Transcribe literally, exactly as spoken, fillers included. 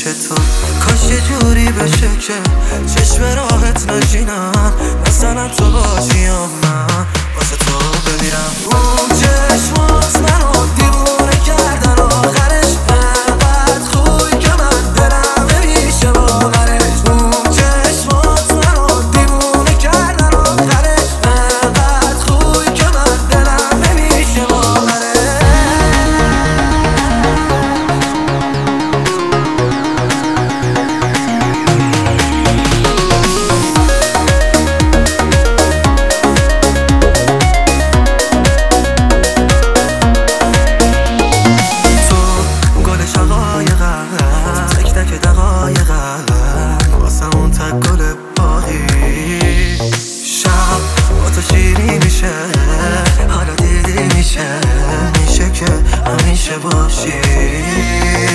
تو. کاش یه جوری بشه که چشم راحت نشینم، مثلا تو باشی یا من واسه تو بمیرم. اون چشمات منو دیوونه کردن، آخرش انقدر خوبی که من دلم نمیشه باورش. اون چشمات منو دیوونه کردن، آخرش انقدر خوبی که من دلم نمیشه باورش. تک تک دقایقم واسمون تک گل باقی، شب با تو شیری میشه، حالا دیدی میشه، میشه که همیشه باشی.